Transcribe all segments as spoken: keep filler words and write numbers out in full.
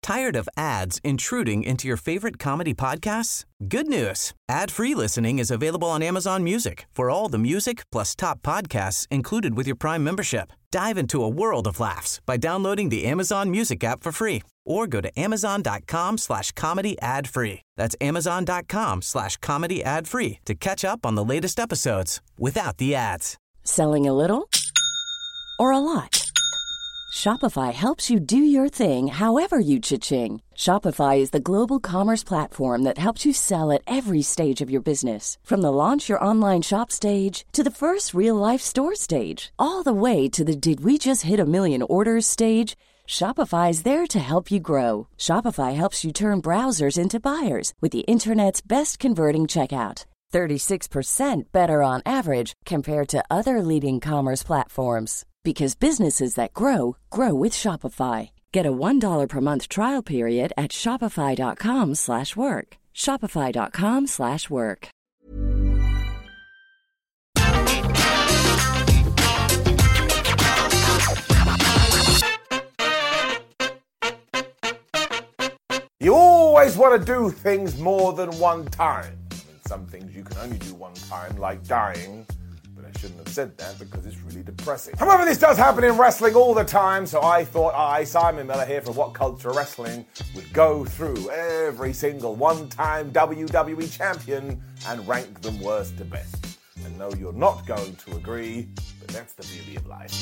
Tired of ads intruding into your favorite comedy podcasts? Good news. Ad-free listening is available on Amazon Music for all the music plus top podcasts included with your Prime membership. Dive into a world of laughs by downloading the Amazon Music app for free or go to amazon.com slash comedy ad free. That's amazon.com slash comedy ad free to catch up on the latest episodes without the ads. Selling a little or a lot? Shopify helps you do your thing however you cha-ching. Shopify is the global commerce platform that helps you sell at every stage of your business. From the launch your online shop stage to the first real-life store stage, all the way to the did we just hit a million orders stage. Shopify is there to help you grow. Shopify helps you turn browsers into buyers with the internet's best converting checkout. thirty-six percent better on average compared to other leading commerce platforms. Because businesses that grow, grow with Shopify. Get a one dollar per month trial period at shopify.com slash work. Shopify.com slash work. You always want to do things more than one time. I mean, some things you can only do one time, like dying. I shouldn't have said that because it's really depressing. However, this does happen in wrestling all the time, so I thought I, Simon Miller here for What Culture Wrestling, would go through every single one-time W W E champion and rank them worst to best. And no, you're not going to agree, but that's the beauty of life.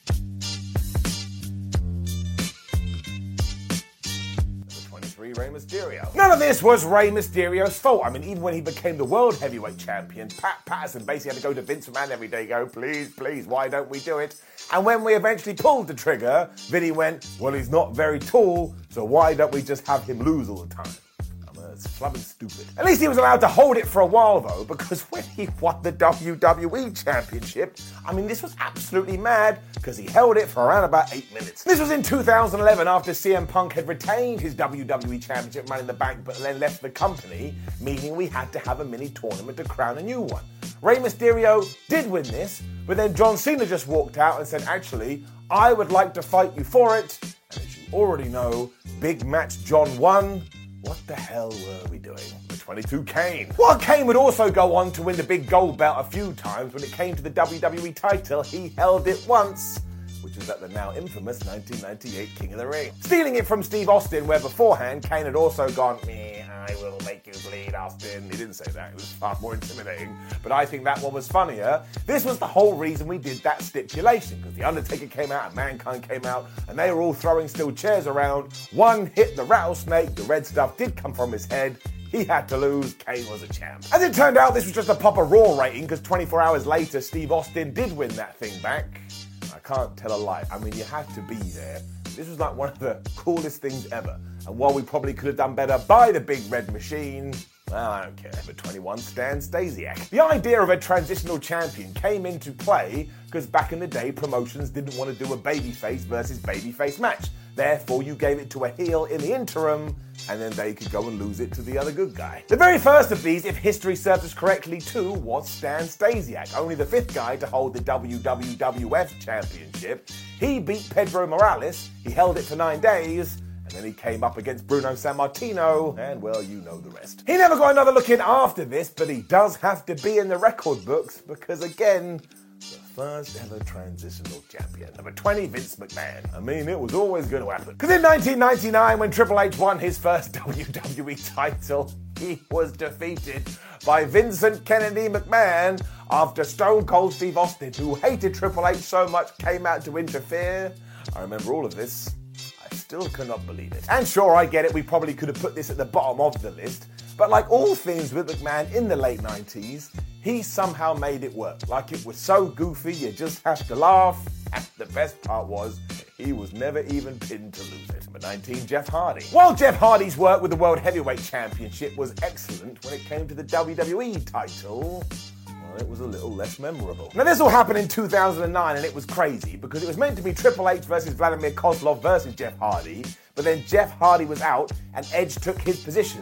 Rey Mysterio. None of this was Rey Mysterio's fault. I mean, even when he became the World Heavyweight Champion, Pat Patterson basically had to go to Vince McMahon every day, go, please, please, why don't we do it? And when we eventually pulled the trigger, Vinny went, well, he's not very tall, so why don't we just have him lose all the time? It's flubbing stupid. At least he was allowed to hold it for a while, though, because when he won the W W E Championship, I mean, this was absolutely mad, because he held it for around about eight minutes. This was in two thousand eleven, after C M Punk had retained his W W E Championship Money in the Bank, but then left the company, meaning we had to have a mini tournament to crown a new one. Rey Mysterio did win this, but then John Cena just walked out and said, actually, I would like to fight you for it. And as you already know, Big Match John won. What the hell were we doing? The twenty-two Kane. While Kane would also go on to win the big gold belt a few times, when it came to the W W E title, he held it once, which was at the now infamous nineteen ninety-eight King of the Ring. Stealing it from Steve Austin, where beforehand Kane had also gone, meh, I will make you bleed, Austin. He didn't say that, it was far more intimidating, but I think that one was funnier. This was the whole reason we did that stipulation, because The Undertaker came out and Mankind came out, and they were all throwing steel chairs around. One hit the rattlesnake, the red stuff did come from his head. He had to lose, Kane was a champ. As it turned out, this was just a Papa Raw rating, because twenty-four hours later, Steve Austin did win that thing back. I can't tell a lie. I mean, you had to be there. This was like one of the coolest things ever. And while we probably could have done better by the Big Red Machine, well, I don't care. Number twenty-one, Stan Stasiak. The idea of a transitional champion came into play because back in the day, promotions didn't want to do a babyface versus babyface match. Therefore, you gave it to a heel in the interim, and then they could go and lose it to the other good guy. The very first of these, if history serves us correctly too, was Stan Stasiak, only the fifth guy to hold the W W F Championship. He beat Pedro Morales, he held it for nine days, and then he came up against Bruno Sammartino, and well, you know the rest. He never got another look in after this, but he does have to be in the record books, because again, the first ever transitional champion. Number twenty, Vince McMahon. I mean, it was always going to happen. Because in nineteen ninety-nine, when Triple H won his first W W E title, he was defeated by Vincent Kennedy McMahon after Stone Cold Steve Austin, who hated Triple H so much, came out to interfere. I remember all of this. I still cannot believe it. And sure, I get it, we probably could have put this at the bottom of the list, but like all things with McMahon in the late nineties, he somehow made it work. Like it was so goofy, you just have to laugh. And the best part was, he was never even pinned to lose it. Number nineteen, Jeff Hardy. While Jeff Hardy's work with the World Heavyweight Championship was excellent when it came to the W W E title, well, it was a little less memorable. Now, this all happened in two thousand nine, and it was crazy, because it was meant to be Triple H versus Vladimir Kozlov versus Jeff Hardy, but then Jeff Hardy was out, and Edge took his position, so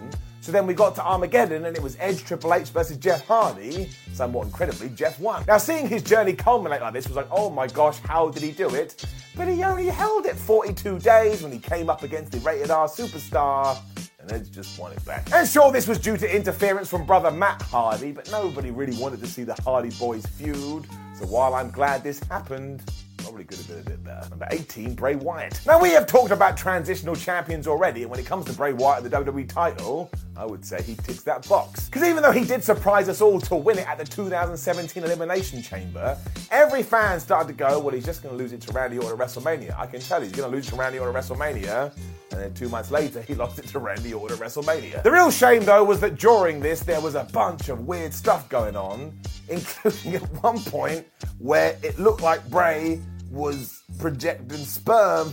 So then we got to Armageddon and it was Edge, Triple H versus Jeff Hardy. Somewhat incredibly, Jeff won. Now, seeing his journey culminate like this was like, oh my gosh, how did he do it? But he only held it forty-two days when he came up against the Rated R superstar, and Edge just won it back. And sure, this was due to interference from brother Matt Hardy, but nobody really wanted to see the Hardy Boys feud. So while I'm glad this happened, probably could have been a bit better. Number eighteen, Bray Wyatt. Now, we have talked about transitional champions already, and when it comes to Bray Wyatt and the W W E title, I would say he ticks that box. Because even though he did surprise us all to win it at the two thousand seventeen Elimination Chamber, every fan started to go, well, he's just going to lose it to Randy Orton at WrestleMania. I can tell he's going to lose it to Randy Orton at WrestleMania, and then two months later, he lost it to Randy Orton at WrestleMania. The real shame, though, was that during this, there was a bunch of weird stuff going on, including at one point where it looked like Bray was projecting sperm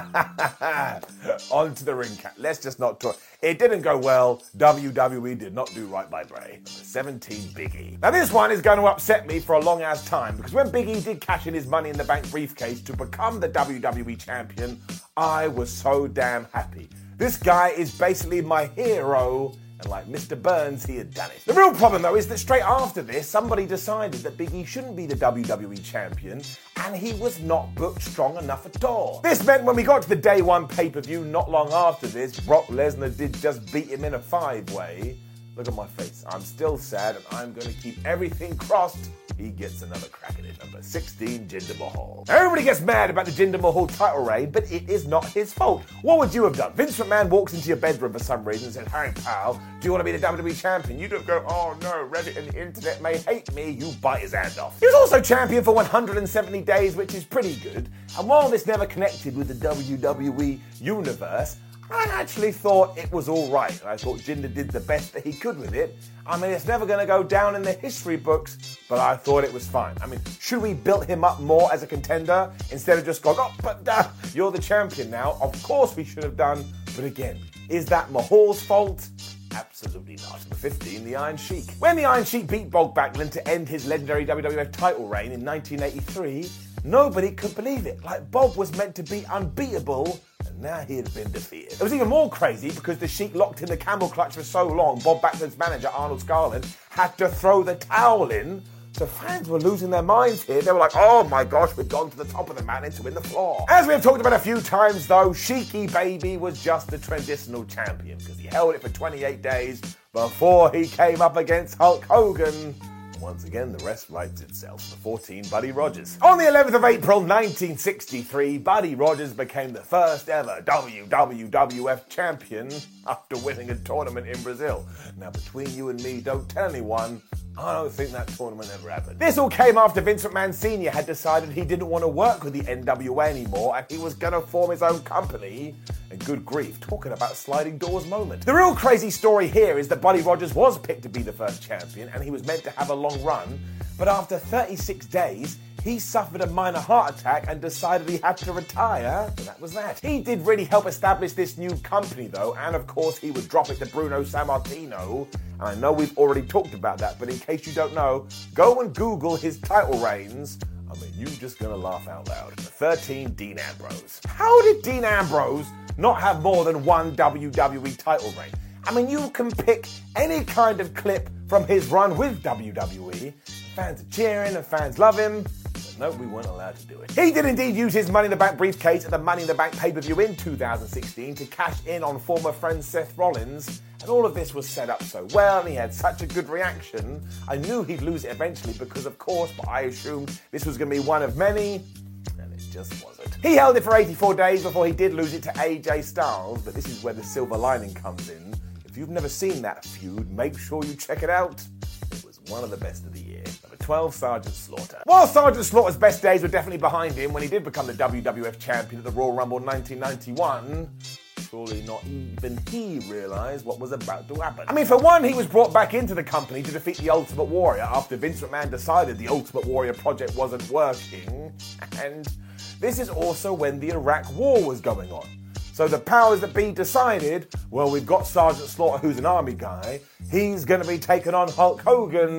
onto the ring cap. Let's just not talk. It didn't go well. W W E did not do right by Bray. seventeen, Big E. Now this one is going to upset me for a long ass time, because when Big E did cash in his Money in the Bank briefcase to become the W W E champion, I was so damn happy. This guy is basically my hero. And like Mister Burns, he had done it. The real problem, though, is that straight after this, somebody decided that Big E shouldn't be the W W E champion, and he was not booked strong enough at all. This meant when we got to the day one pay-per-view not long after this, Brock Lesnar did just beat him in a five-way. Look at my face. I'm still sad, and I'm going to keep everything crossed. He gets another crack at it. Number sixteen, Jinder Mahal. Now, everybody gets mad about the Jinder Mahal title reign, but it is not his fault. What would you have done? Vince McMahon walks into your bedroom for some reason and said, "Hey, pal, do you want to be the W W E champion?" You don't go, "Oh no, Reddit and the internet may hate me." You bite his hand off. He was also champion for one hundred seventy days, which is pretty good. And while this never connected with the W W E universe, I actually thought it was all right. I thought Jinder did the best that he could with it. I mean, it's never going to go down in the history books, but I thought it was fine. I mean, should we build him up more as a contender instead of just going, "Oh, but uh, you're the champion now"? Of course we should have done, but again, is that Mahal's fault? Absolutely not. Number fifteen, the Iron Sheik. When the Iron Sheik beat Bob Backlund to end his legendary W W F title reign in nineteen eighty-three, nobody could believe it. Like, Bob was meant to be unbeatable, and now he had been defeated. It was even more crazy because the Sheik locked in the camel clutch for so long, Bob Backlund's manager, Arnold Scarlett, had to throw the towel in. So fans were losing their minds here. They were like, "Oh my gosh, we've gone to the top of the mountain to win the floor." As we have talked about a few times, though, Sheiky Baby was just the transitional champion because he held it for twenty-eight days before he came up against Hulk Hogan. Once again, the rest writes itself. The fourteen, Buddy Rogers. On the eleventh of April, nineteen sixty-three, Buddy Rogers became the first ever W W F champion after winning a tournament in Brazil. Now, between you and me, don't tell anyone, I don't think that tournament ever happened. This all came after Vince McMahon Senior had decided he didn't want to work with the N W A anymore and he was going to form his own company. And good grief, talking about sliding doors moment. The real crazy story here is that Buddy Rogers was picked to be the first champion and he was meant to have a long run, but after thirty-six days, he suffered a minor heart attack and decided he had to retire, and that was that. He did really help establish this new company though, and of course he would drop it to Bruno Sammartino, and I know we've already talked about that, but in case you don't know, go and Google his title reigns. I mean, you're just gonna laugh out loud. thirteen, Dean Ambrose. How did Dean Ambrose not have more than one W W E title reign? I mean, you can pick any kind of clip from his run with W W E. Fans are cheering and fans love him. But no, we weren't allowed to do it. He did indeed use his Money in the Bank briefcase at the Money in the Bank pay-per-view in two thousand sixteen to cash in on former friend Seth Rollins. And all of this was set up so well, and he had such a good reaction. I knew he'd lose it eventually because, of course, but I assumed this was going to be one of many. And it just wasn't. He held it for eighty-four days before he did lose it to A J Styles, but this is where the silver lining comes in. If you've never seen that feud, make sure you check it out. It was one of the best of the year. Number twelve, Sergeant Slaughter. While Sergeant Slaughter's best days were definitely behind him when he did become the W W F champion at the Royal Rumble nineteen ninety-one, surely not even he realised what was about to happen. I mean, for one, he was brought back into the company to defeat the Ultimate Warrior after Vince McMahon decided the Ultimate Warrior project wasn't working, and this is also when the Iraq War was going on. So the powers that be decided, well, we've got Sergeant Slaughter, who's an army guy. He's going to be taking on Hulk Hogan.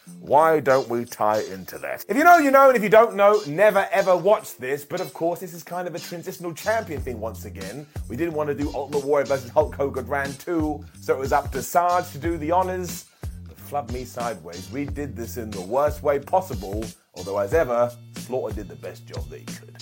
Why don't we tie into that? If you know, you know, and if you don't know, never ever watch this. But of course, this is kind of a transitional champion thing once again. We didn't want to do Ultimate Warrior versus Hulk Hogan Round two, so it was up to Sarge to do the honors. But flub me sideways, we did this in the worst way possible, although as ever, Slaughter did the best job that he could.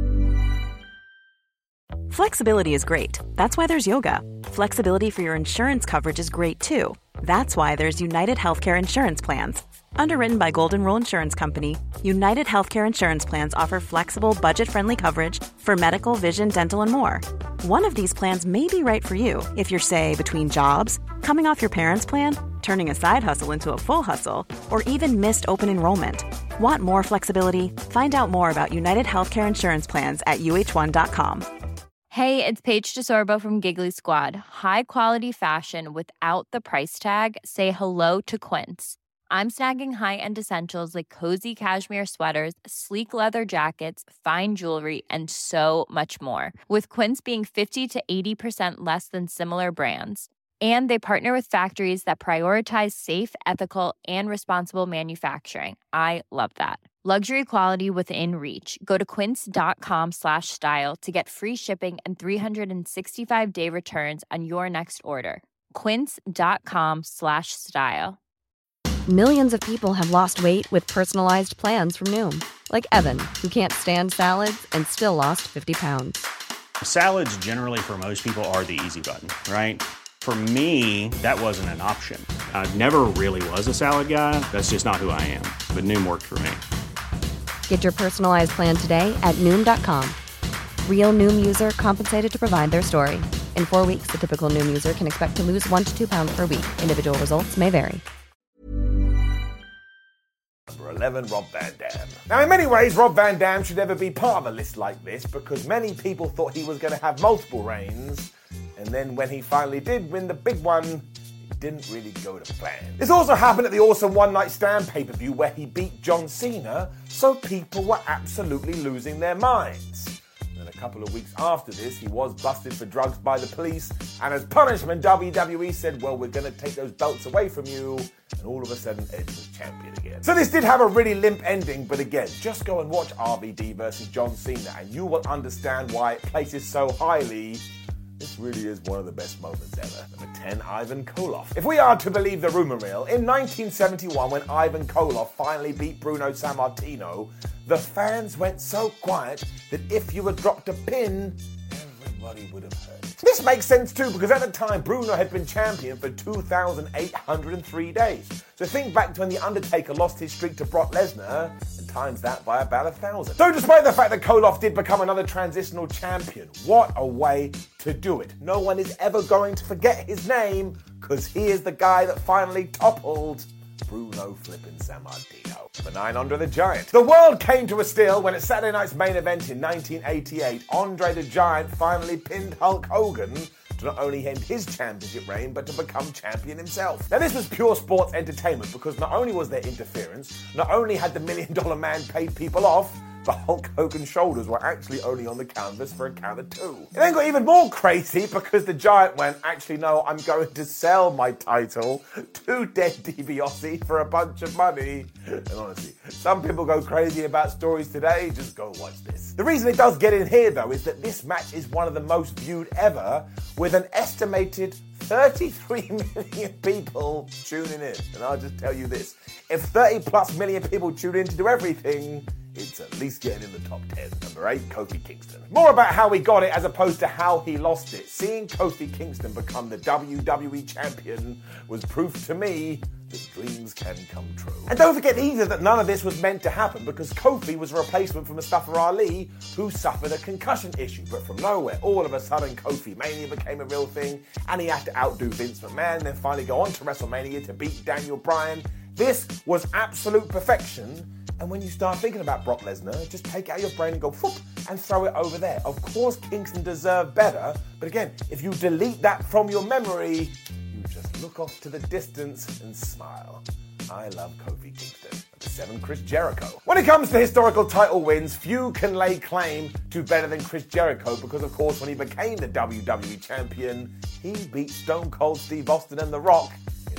Flexibility is great. That's why there's yoga. Flexibility for your insurance coverage is great too. That's why there's United Healthcare Insurance Plans. Underwritten by Golden Rule Insurance Company, United Healthcare Insurance Plans offer flexible, budget-friendly coverage for medical, vision, dental, and more. One of these plans may be right for you if you're, say, between jobs, coming off your parents' plan, turning a side hustle into a full hustle, or even missed open enrollment. Want more flexibility? Find out more about United Healthcare Insurance Plans at U H one dot com. Hey, it's Paige DeSorbo from Giggly Squad. High quality fashion without the price tag. Say hello to Quince. I'm snagging high-end essentials like cozy cashmere sweaters, sleek leather jackets, fine jewelry, and so much more. With Quince being fifty to eighty percent less than similar brands. And they partner with factories that prioritize safe, ethical, and responsible manufacturing. I love that. Luxury quality within reach. Go to quince.com slash style to get free shipping and three sixty-five day returns on your next order. Quince.com slash style. Millions of people have lost weight with personalized plans from Noom. Like Evan, who can't stand salads and still lost fifty pounds. Salads generally for most people are the easy button, right? For me, that wasn't an option. I never really was a salad guy. That's just not who I am. But Noom worked for me. Get your personalized plan today at Noom dot com. Real Noom user compensated to provide their story. In four weeks, the typical Noom user can expect to lose one to two pounds per week. Individual results may vary. Number eleven, Rob Van Dam. Now, in many ways, Rob Van Dam should never be part of a list like this because many people thought he was going to have multiple reigns. And then when he finally did win the big one, it didn't really go to plan. This also happened at the awesome One Night Stand pay-per-view where he beat John Cena, so people were absolutely losing their minds. And then a couple of weeks after this, he was busted for drugs by the police, and as punishment, W W E said, well, we're going to take those belts away from you, and all of a sudden, Edge was champion again. So this did have a really limp ending, but again, just go and watch R V D versus John Cena, and you will understand why it places so highly. This really is one of the best moments ever. Number ten, Ivan Koloff. If we are to believe the rumor mill, in nineteen seventy-one, when Ivan Koloff finally beat Bruno Sammartino, the fans went so quiet that if you had dropped a pin, everybody would have heard it. This makes sense too, because at the time, Bruno had been champion for two thousand eight hundred three days. So think back to when The Undertaker lost his streak to Brock Lesnar, and times that by about a thousand. So despite the fact that Koloff did become another transitional champion, what a way to do it. No one is ever going to forget his name, because he is the guy that finally toppled Bruno flippin' Sammartino. Number nine, Andre the Giant. The world came to a still when at Saturday night's main event in nineteen eighty-eight, Andre the Giant finally pinned Hulk Hogan to not only end his championship reign, but to become champion himself. Now this was pure sports entertainment, because not only was there interference, not only had the Million Dollar Man paid people off, but Hulk Hogan's shoulders were actually only on the canvas for a count of two. It then got even more crazy because the Giant went, actually no, I'm going to sell my title to Ted DiBiase for a bunch of money. And honestly, some people go crazy about stories today, just go watch this. The reason it does get in here though is that this match is one of the most viewed ever, with an estimated thirty-three million people tuning in. And I'll just tell you this, if thirty plus million people tune in to do everything, it's at least getting in the top ten. Number eight, Kofi Kingston. More about how he got it as opposed to how he lost it. Seeing Kofi Kingston become the W W E champion was proof to me that dreams can come true. And don't forget either that none of this was meant to happen, because Kofi was a replacement for Mustafa Ali, who suffered a concussion issue. But from nowhere, all of a sudden, Kofi Mania became a real thing, and he had to outdo Vince McMahon, then finally go on to WrestleMania to beat Daniel Bryan. This was absolute perfection. And when you start thinking about Brock Lesnar, just take it out of your brain and go, whoop, and throw it over there. Of course, Kingston deserved better, but again, if you delete that from your memory, you just look off to the distance and smile. I love Kofi Kingston. Number seven, Chris Jericho. When it comes to historical title wins, few can lay claim to better than Chris Jericho, because of course, when he became the W W E champion, he beat Stone Cold Steve Austin and The Rock in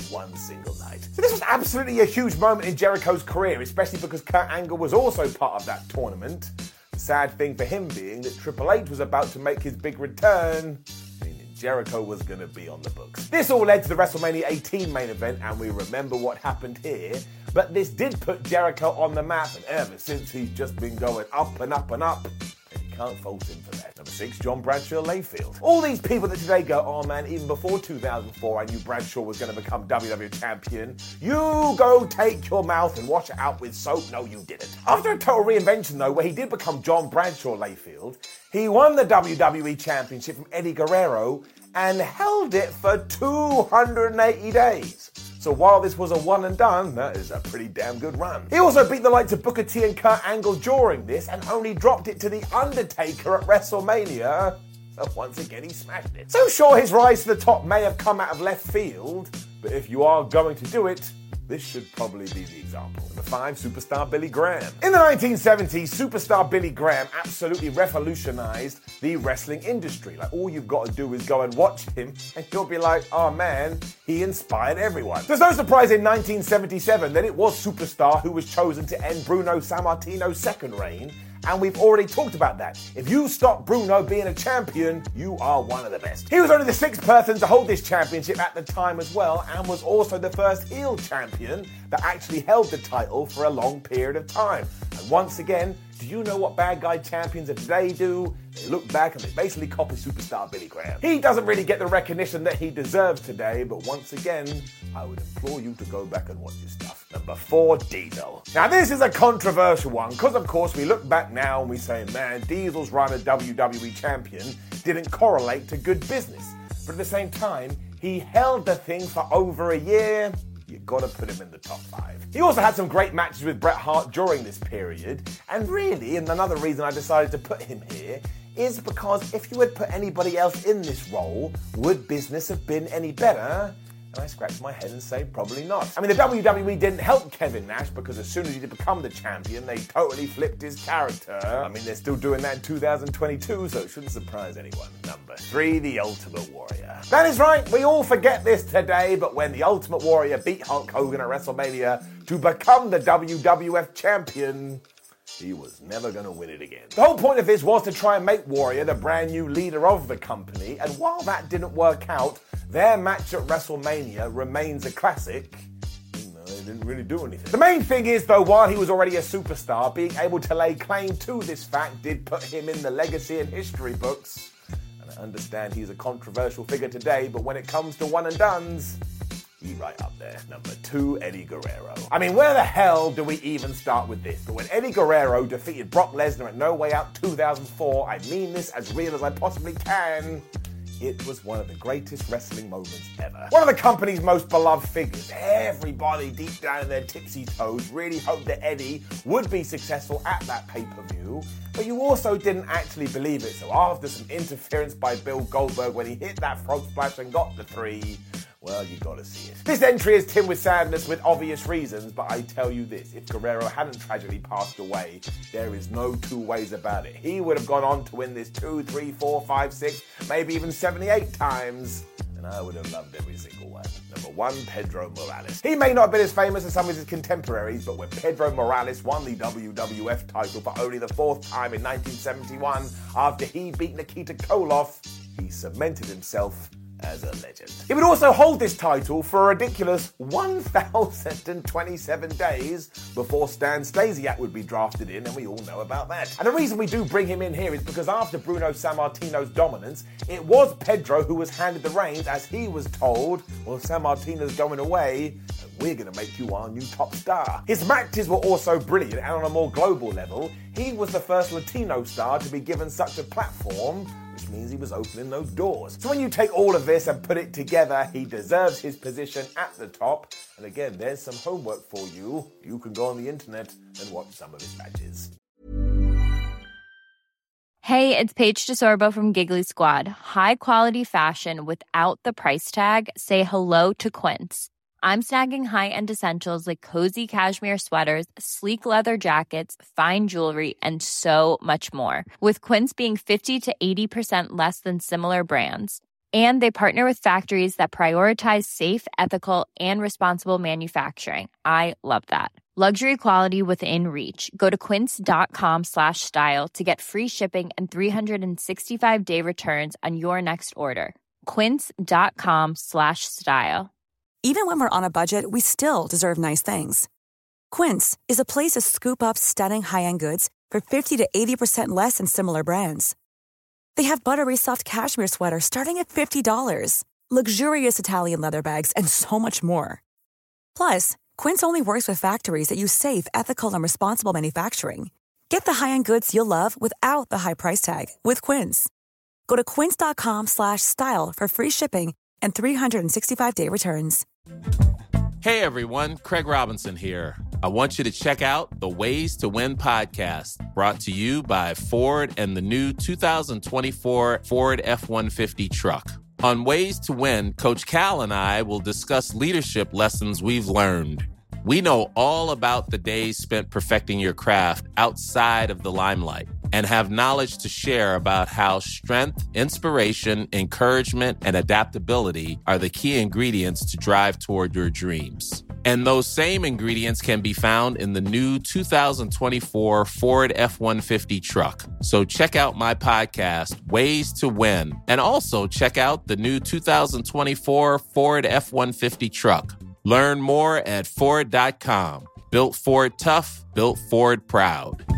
one single night. So this was absolutely a huge moment in Jericho's career, especially because Kurt Angle was also part of that tournament. The sad thing for him being that Triple H was about to make his big return, meaning Jericho was going to be on the books. This all led to the WrestleMania eighteen main event, and we remember what happened here. But this did put Jericho on the map, and ever since he's just been going up and up and up. And you can't fault him for that. Number six, John Bradshaw Layfield. All these people that today go, oh man, even before two thousand four I knew Bradshaw was going to become W W E champion. You go take your mouth and wash it out with soap. No, you didn't. After a total reinvention though, where he did become John Bradshaw Layfield, he won the W W E championship from Eddie Guerrero and held it for two hundred eighty days. So while this was a one and done, that is a pretty damn good run. He also beat the likes of Booker T and Kurt Angle during this and only dropped it to The Undertaker at WrestleMania. So once again, he smashed it. So sure, his rise to the top may have come out of left field, but if you are going to do it, this should probably be the example. Number five, superstar Billy Graham. In the nineteen seventies, superstar Billy Graham absolutely revolutionized the wrestling industry. Like, all you've got to do is go and watch him, and you'll be like, oh man, he inspired everyone. There's no surprise in nineteen seventy-seven that it was Superstar who was chosen to end Bruno Sammartino's second reign. And we've already talked about that. If you stop Bruno being a champion, you are one of the best. He was only the sixth person to hold this championship at the time as well, and was also the first heel champion that actually held the title for a long period of time. And once again, do you know what bad guy champions of today do? They look back and they basically copy superstar Billy Graham. He doesn't really get the recognition that he deserves today, but once again, I would implore you to go back and watch his stuff. Number four, Diesel. Now this is a controversial one, because of course we look back now and we say, man, Diesel's run as W W E champion didn't correlate to good business. But at the same time, he held the thing for over a year. You gotta put him in the top five. He also had some great matches with Bret Hart during this period, and really, and another reason I decided to put him here, is because if you had put anybody else in this role, would business have been any better? And I scratch my head and say probably not. I mean, the W W E didn't help Kevin Nash because as soon as he did become the champion, they totally flipped his character. I mean, they're still doing that in two thousand twenty-two, so it shouldn't surprise anyone. Number three, The Ultimate Warrior. That is right, we all forget this today, but when The Ultimate Warrior beat Hulk Hogan at WrestleMania to become the W W F champion, he was never going to win it again. The whole point of this was to try and make Warrior the brand new leader of the company, and while that didn't work out, their match at WrestleMania remains a classic. Even though they didn't really do anything. The main thing is, though, while he was already a superstar, being able to lay claim to this fact did put him in the legacy and history books. And I understand he's a controversial figure today, but when it comes to one and dones, he's right up there. Number two, Eddie Guerrero. I mean, where the hell do we even start with this? But when Eddie Guerrero defeated Brock Lesnar at No Way Out two thousand four, I mean this as real as I possibly can, it was one of the greatest wrestling moments ever. One of the company's most beloved figures. Everybody deep down in their tipsy toes really hoped that Eddie would be successful at that pay-per-view, but you also didn't actually believe it. So after some interference by Bill Goldberg when he hit that frog splash and got the three, well, you gotta see it. This entry is tinged with sadness with obvious reasons, but I tell you this, if Guerrero hadn't tragically passed away, there is no two ways about it. He would have gone on to win this two, three, four, five, six, maybe even seventy-eight times, and I would have loved every single one. Number one, Pedro Morales. He may not have been as famous as some of his contemporaries, but when Pedro Morales won the W W F title for only the fourth time in nineteen seventy-one, after he beat Nikita Koloff, he cemented himself as a legend. He would also hold this title for a ridiculous one thousand twenty-seven days before Stan Stasiak would be drafted in, and we all know about that. And the reason we do bring him in here is because after Bruno Sammartino's dominance, it was Pedro who was handed the reins as he was told, well, Sammartino's going away, and we're going to make you our new top star. His matches were also brilliant, and on a more global level, he was the first Latino star to be given such a platform, which means he was opening those doors. So when you take all of this and put it together, he deserves his position at the top. And again, there's some homework for you. You can go on the internet and watch some of his matches. Hey, it's Paige DeSorbo from Giggly Squad. High quality fashion without the price tag. Say hello to Quince. I'm snagging high-end essentials like cozy cashmere sweaters, sleek leather jackets, fine jewelry, and so much more. With Quince being fifty to eighty percent less than similar brands. And they partner with factories that prioritize safe, ethical, and responsible manufacturing. I love that. Luxury quality within reach. Go to quince.com slash style to get free shipping and three sixty-five day returns on your next order. Quince.com slash style. Even when we're on a budget, we still deserve nice things. Quince is a place to scoop up stunning high-end goods for fifty to eighty percent less than similar brands. They have buttery soft cashmere sweaters starting at fifty dollars, luxurious Italian leather bags, and so much more. Plus, Quince only works with factories that use safe, ethical, and responsible manufacturing. Get the high-end goods you'll love without the high price tag with Quince. Go to quince.com slash style for free shipping and three sixty-five day returns. Hey everyone, Craig Robinson here. I want you to check out the Ways to Win podcast, brought to you by Ford and the new two thousand twenty-four Ford F one fifty truck. On Ways to Win, Coach Cal and I will discuss leadership lessons we've learned. We know all about the days spent perfecting your craft outside of the limelight and have knowledge to share about how strength, inspiration, encouragement, and adaptability are the key ingredients to drive toward your dreams. And those same ingredients can be found in the new two thousand twenty-four Ford F one fifty truck. So check out my podcast, Ways to Win, and also check out the new two thousand twenty-four Ford F one fifty truck. Learn more at Ford dot com. Built Ford tough, built Ford proud.